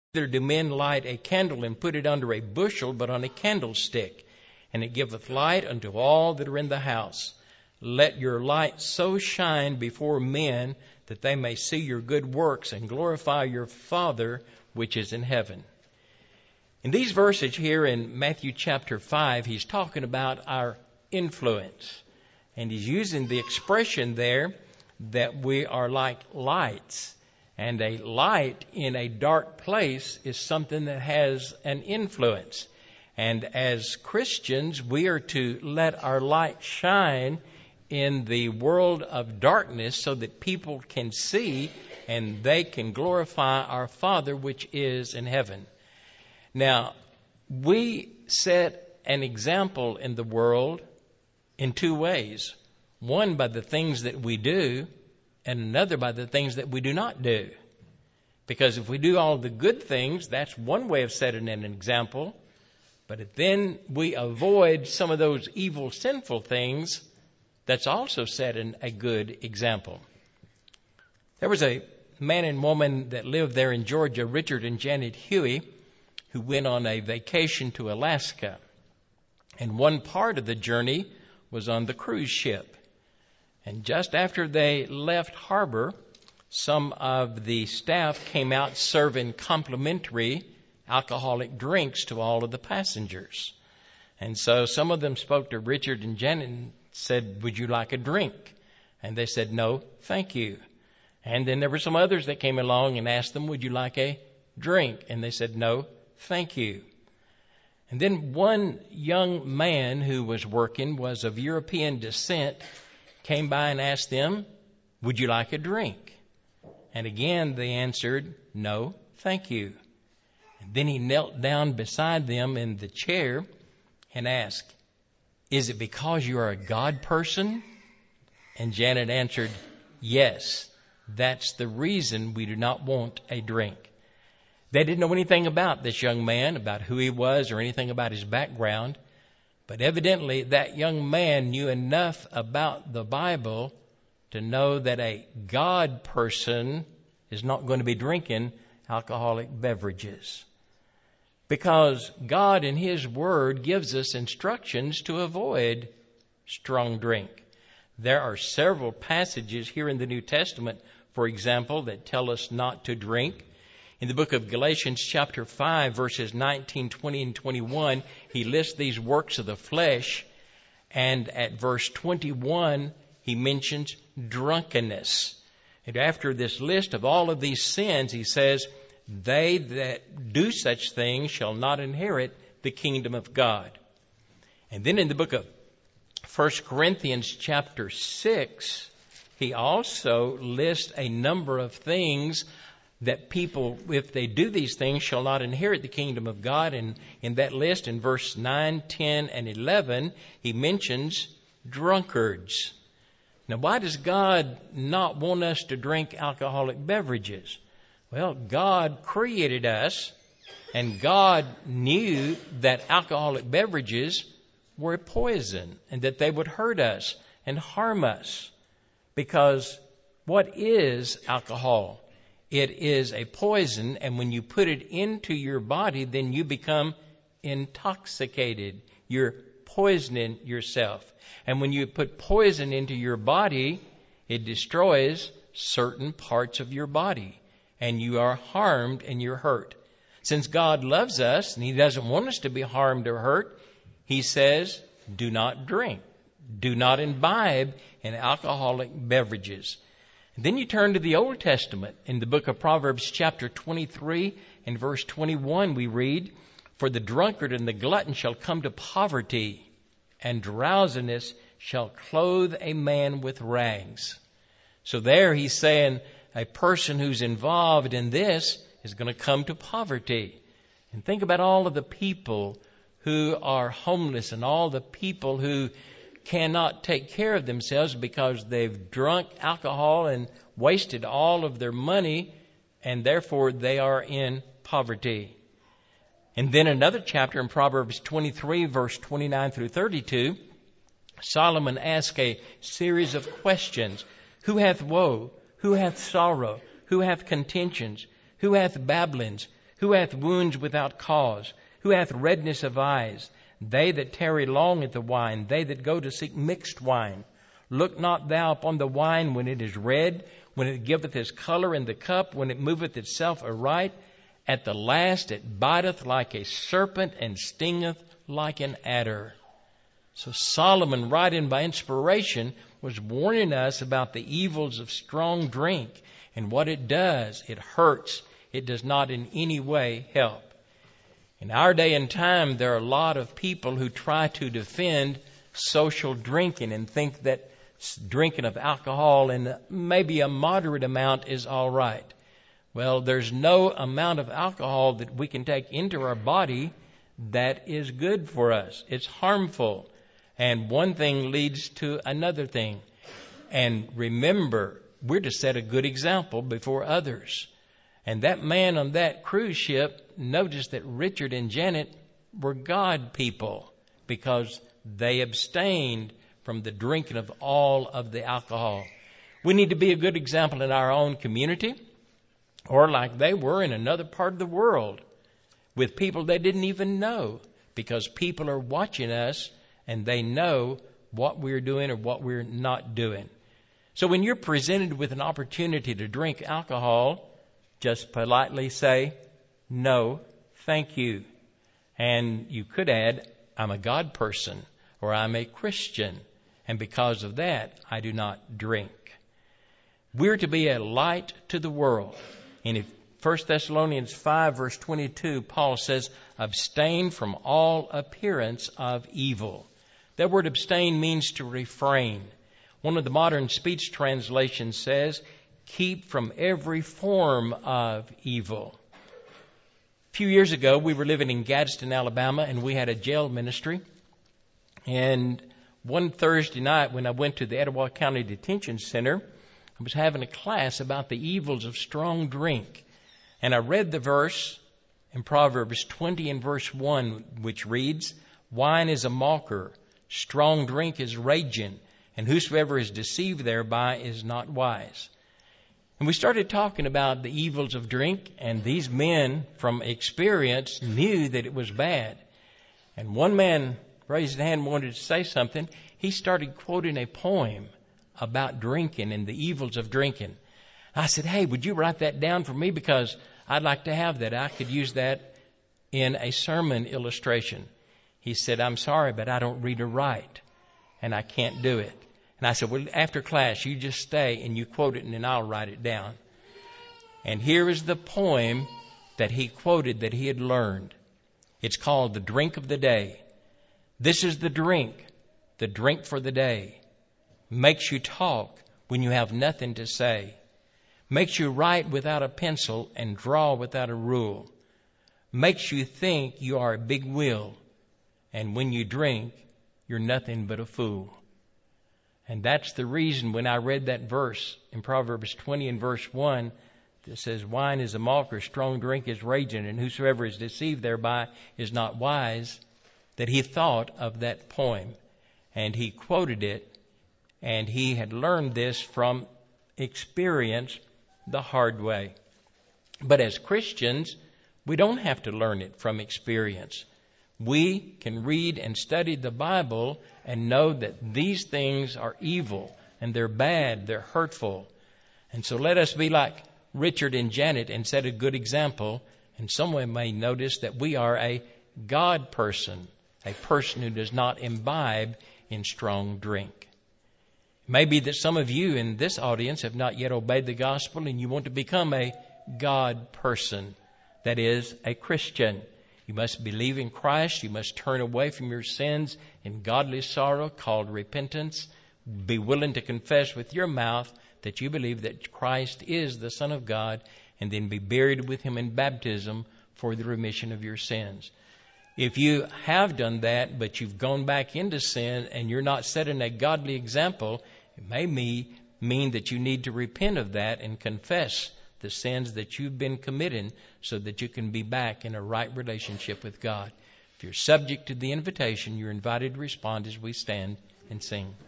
Neither do men light a candle and put it under a bushel, but on a candlestick, and it giveth light unto all that are in the house. Let your light so shine before men that they may see your good works and glorify your Father which is in heaven. In these verses here in Matthew chapter 5, he's talking about our influence. And he's using the expression there that we are like lights. And a light in a dark place is something that has an influence. And as Christians, we are to let our light shine in the world of darkness so that people can see and they can glorify our Father which is in heaven. Now, we set an example in the world in two ways. One by the things that we do, and another by the things that we do not do. Because if we do all the good things, that's one way of setting an example. But if then we avoid some of those evil, sinful things, that's also setting a good example. There was a man and woman that lived there in Georgia, Richard and Janet Huey, who went on a vacation to Alaska. And one part of the journey was on the cruise ship. And just after they left harbor, some of the staff came out serving complimentary alcoholic drinks to all of the passengers. And so some of them spoke to Richard and Janet and said, "Would you like a drink?" And they said, "No, thank you." And then there were some others that came along and asked them, "Would you like a drink?" And they said, "No, thank you." And then one young man who was working, was of European descent, came by and asked them, "Would you like a drink?" And again they answered, "No, thank you." And then he knelt down beside them in the chair and asked, "Is it because you are a God person?" And Janet answered, "Yes, that's the reason we do not want a drink." They didn't know anything about this young man, about who he was or anything about his background. But evidently that young man knew enough about the Bible to know that a God person is not going to be drinking alcoholic beverages. Because God in His Word gives us instructions to avoid strong drink. There are several passages here in the New Testament, for example, that tell us not to drink. In the book of Galatians chapter 5, verses 19, 20, and 21, he lists these works of the flesh. And at verse 21, he mentions drunkenness. And after this list of all of these sins, he says, "They that do such things shall not inherit the kingdom of God." And then in the book of 1 Corinthians chapter 6, he also lists a number of things that people, if they do these things, shall not inherit the kingdom of God. And in that list, in verse 9, 10, and 11, he mentions drunkards. Now, why does God not want us to drink alcoholic beverages? Well, God created us, and God knew that alcoholic beverages were a poison and that they would hurt us and harm us. Because what is alcohol? It is a poison, and when you put it into your body, then you become intoxicated. You're poisoning yourself. And when you put poison into your body, it destroys certain parts of your body, and you are harmed and you're hurt. Since God loves us and He doesn't want us to be harmed or hurt, He says, do not drink. Do not imbibe in alcoholic beverages. Then you turn to the Old Testament. In the book of Proverbs chapter 23 and verse 21 we read, "For the drunkard and the glutton shall come to poverty, and drowsiness shall clothe a man with rags." So there he's saying a person who's involved in this is going to come to poverty. And think about all of the people who are homeless and all the people who cannot take care of themselves because they've drunk alcohol and wasted all of their money, and therefore they are in poverty. And then another chapter in Proverbs 23, verse 29 through 32, Solomon asks a series of questions. Who hath woe? Who hath sorrow? Who hath contentions? Who hath babblings? Who hath wounds without cause? Who hath redness of eyes? They that tarry long at the wine, they that go to seek mixed wine. Look not thou upon the wine when it is red, when it giveth his color in the cup, when it moveth itself aright. At the last it biteth like a serpent and stingeth like an adder. So Solomon, writing by inspiration, was warning us about the evils of strong drink and what it does. It hurts. It does not in any way help. In our day and time, there are a lot of people who try to defend social drinking and think that drinking of alcohol in maybe a moderate amount is all right. Well, there's no amount of alcohol that we can take into our body that is good for us. It's harmful. And one thing leads to another thing. And remember, we're to set a good example before others. And that man on that cruise ship noticed that Richard and Janet were God people because they abstained from the drinking of all of the alcohol. We need to be a good example in our own community, or like they were in another part of the world with people they didn't even know, because people are watching us and they know what we're doing or what we're not doing. So when you're presented with an opportunity to drink alcohol, just politely say, no, thank you. And you could add, I'm a God person, or I'm a Christian, and because of that, I do not drink. We're to be a light to the world. In 1 Thessalonians 5, verse 22, Paul says, abstain from all appearance of evil. That word abstain means to refrain. One of the modern speech translations says, keep from every form of evil. A few years ago, we were living in Gadsden, Alabama, and we had a jail ministry. And one Thursday night, when I went to the Etowah County Detention Center, I was having a class about the evils of strong drink. And I read the verse in Proverbs 20 and verse 1, which reads, wine is a mocker, strong drink is raging, and whosoever is deceived thereby is not wise. And we started talking about the evils of drink, and these men from experience knew that it was bad. And one man raised his hand and wanted to say something. He started quoting a poem about drinking and the evils of drinking. I said, hey, would you write that down for me? Because I'd like to have that. I could use that in a sermon illustration. He said, I'm sorry, but I don't read or write, and I can't do it. And I said, well, after class, you just stay and you quote it, and then I'll write it down. And here is the poem that he quoted that he had learned. It's called The Drink of the Day. This is the drink for the day. Makes you talk when you have nothing to say. Makes you write without a pencil and draw without a rule. Makes you think you are a big wheel. And when you drink, you're nothing but a fool. And that's the reason when I read that verse in Proverbs 20 and verse 1 that says, wine is a mocker, strong drink is raging, and whosoever is deceived thereby is not wise, that he thought of that poem. And he quoted it, and he had learned this from experience the hard way. But as Christians, we don't have to learn it from experience. We can read and study the Bible and know that these things are evil and they're bad, they're hurtful. And so let us be like Richard and Janet and set a good example. And someone may notice that we are a God person, a person who does not imbibe in strong drink. It may be that some of you in this audience have not yet obeyed the gospel and you want to become a God person, that is, a Christian. You must believe in Christ. You must turn away from your sins in godly sorrow called repentance. Be willing to confess with your mouth that you believe that Christ is the Son of God, and then be buried with Him in baptism for the remission of your sins. If you have done that, but you've gone back into sin and you're not setting a godly example, it may mean that you need to repent of that and confess the sins that you've been committing so that you can be back in a right relationship with God. If you're subject to the invitation, you're invited to respond as we stand and sing.